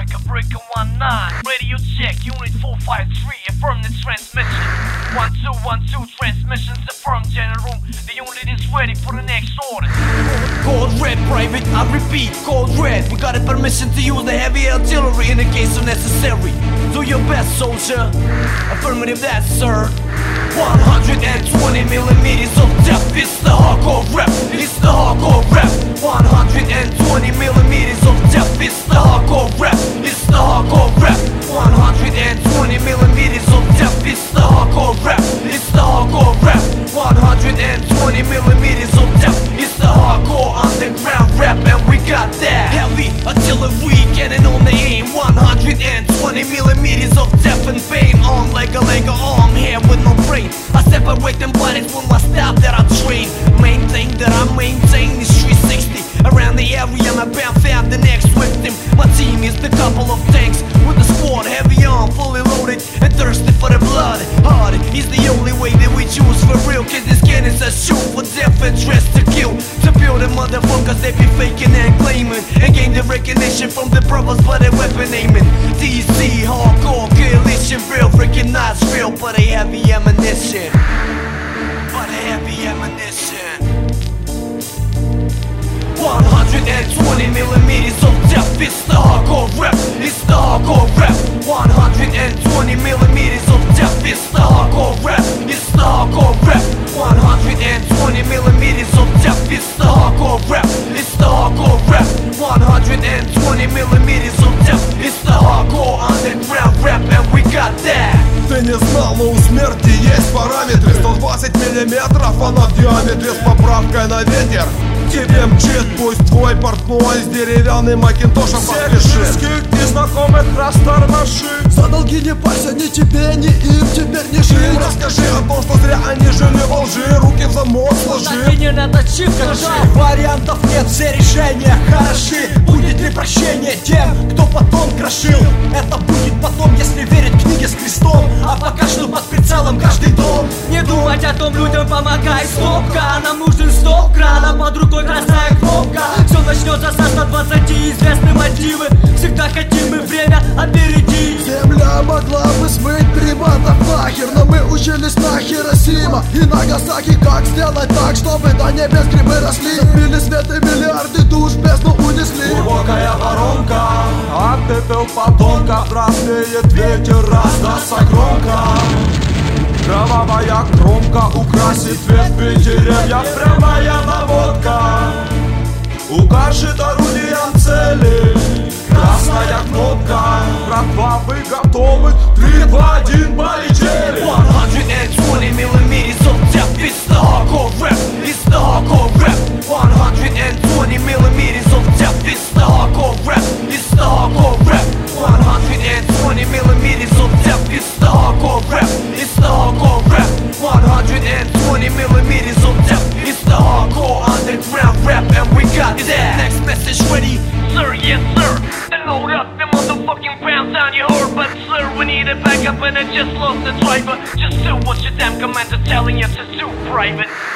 Breaker 19. Radio check, unit 453, affirm the transmission. 1212, transmissions affirmed, General. The unit is ready for the next order. Code red, private, I repeat, code red. We got a permission to use the heavy artillery in the case of necessary. Do your best, soldier. Affirmative, that, sir. 120 millimeters of depth. It's the hardcore rap. It's the hardcore rap. 120 millimeters of depth. It's the hardcore rap. It's the hardcore rap. 120 millimeters of depth. It's the hardcore rap. It's the hardcore rap. 120 millimeters of depth. It's the hardcore underground rap, and we got that heavy artillery cannon on the aim. 120 millimeters of depth and pain on like a arm here with no brain. I separate them bodies with my staff that I train. Main thing that I maintain is 360 around the area. I'm bound found the next victim. My team is the couple of tanks with the squad heavy on, fully loaded and thirsty for the blood. Hard is the only way that we choose for real. Cause these cannons are shoot for death and dress to kill. To build the motherfuckers they be faking and claiming, and gain the recognition from the brothers by their weapon aiming. DC hardcore coalition, real freaking not real, but a heavy ammunition. But a heavy ammunition. 120 millimeters of depth. It's the hardcore rap. It's the hardcore rap. 120 millimeters of depth. It's the hardcore rap. It's the hardcore rap. 120 millimeters of depth. It's the hardcore rap. It's the hardcore rap. 120 millimeters of depth. It's the hardcore underground rap, and we got that. Ты не знал, но у смерти есть параметры. 120 миллиметров, она в диаметре с поправкой на ветер. Тебе мчит, пусть твой портной с деревянным макинтошем поспешит. Всех незнакомых растормоши. За долги не парься, ни тебе, ни им теперь не жить. Им расскажи о том, что зря они жили во лжи. Руки в замок сложи. Не наточив, Вариантов нет, все решения хороши. Будет ли прощение тем, кто потом крошил? Это будет потом, если верить книге с крестом. А пока что под прицелом каждый дом. не думать о том, людям помогай. Стопка, нам нужен стоп-кран, под рукой красная кнопка. Все начнется со 120, известны мотивы. Всегда хотим мы время опередить. Земля могла бы смыть приматов нахер, но мы учились на Хиросима и Нагасаки. Как сделать так, чтобы до небес грибы росли? Били свет и миллиарды душ бездну унесли. Глубокая воронка, а пепел потомка. Краснеет ветер, раздастся громко. Кровавая кромка украсит ветви деревья. Прямая наводка укажет орудием цели. Красная кнопка. Братва, вы готовы? 3, 2, 1, полетели. 120 millimeters of depth. It's the hardcore rap. It's the hardcore rap. 120 millimeters of depth. It's the hardcore rap. It's the hardcore rap. 120 millimeters of depth. It's the hardcore rap. It's the hardcore rap. 120 millimeters of depth. It's the hardcore underground rap, and we got that. Next message ready? Sir, yes sir. Then load up the motherfucking pounds down your heart. But sir, we need a backup and I just lost the driver. Just do what your damn commander telling you to do, private.